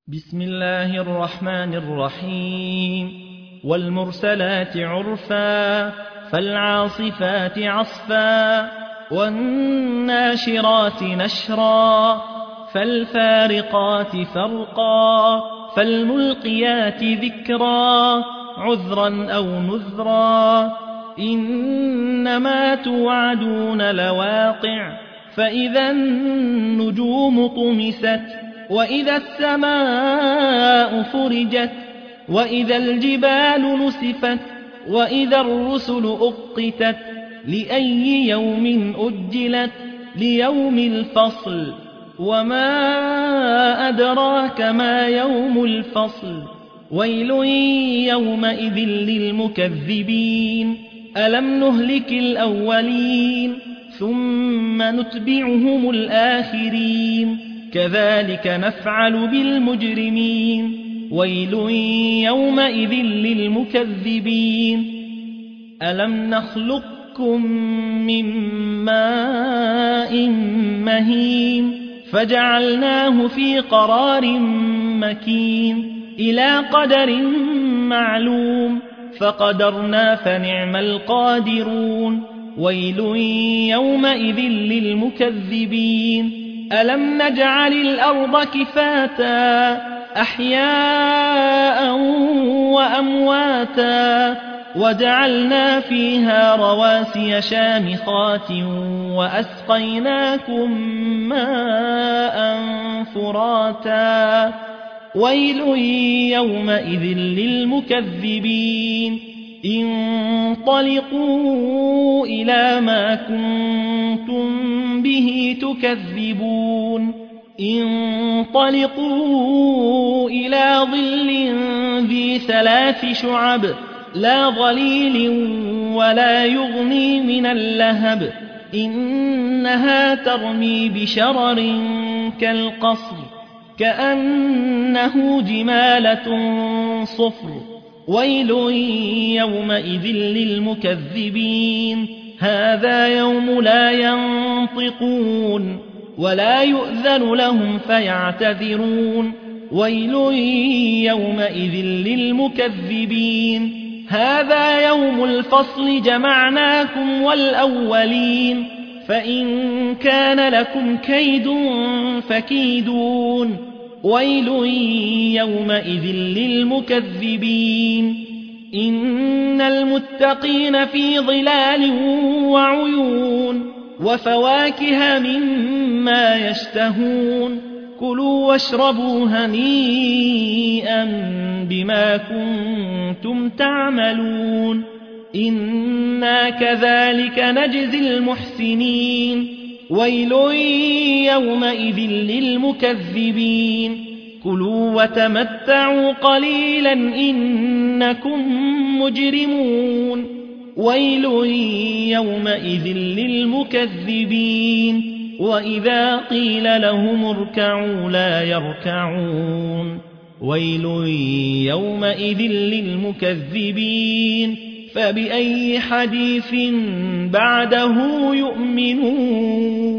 بسم الله الرحمن الرحيم والمرسلات عرفا فالعاصفات عصفا والناشرات نشرا فالفارقات فرقا فالملقيات ذكرا عذرا أو نذرا إنما توعدون لواقع فإذا النجوم طمست وإذا السماء فرجت وإذا الجبال نسفت وإذا الرسل أقتت لأي يوم أجلت ليوم الفصل وما أدراك ما يوم الفصل ويل يومئذ للمكذبين ألم نهلك الأولين ثم نتبعهم الآخرين كذلك نفعل بالمجرمين ويل يومئذ للمكذبين ألم نخلقكم من ماء مهين فجعلناه في قرار مكين إلى قدر معلوم فقدرنا فنعم القادرون ويل يومئذ للمكذبين ألم نجعل الأرض كفاتا أحياء وأمواتا وجعلنا فيها رواسي شامخات وأسقيناكم ماء فراتا ويل يومئذ للمكذبين انطلقوا إلى ما كنتم به تكذبون انطلقوا إلى ظل ذي 3 شعب لا ظليل ولا يغني من اللهب إنها ترمي بشرر كالقصر كأنه جمالة صفر ويل يومئذ للمكذبين هذا يوم لا ينطقون ولا يؤذن لهم فيعتذرون ويل يومئذ للمكذبين هذا يوم الفصل جمعناكم والأولين فإن كان لكم كيد فكيدون ويل يومئذ للمكذبين إن المتقين في ظلال وعيون وفواكه مما يشتهون كلوا واشربوا هنيئا بما كنتم تعملون إنا كذلك نجزي المحسنين ويل يومئذ للمكذبين كلوا وتمتعوا قليلا إنكم مجرمون ويل يومئذ للمكذبين وإذا قيل لهم اركعوا لا يركعون ويل يومئذ للمكذبين فبأي حديث بعده يؤمنون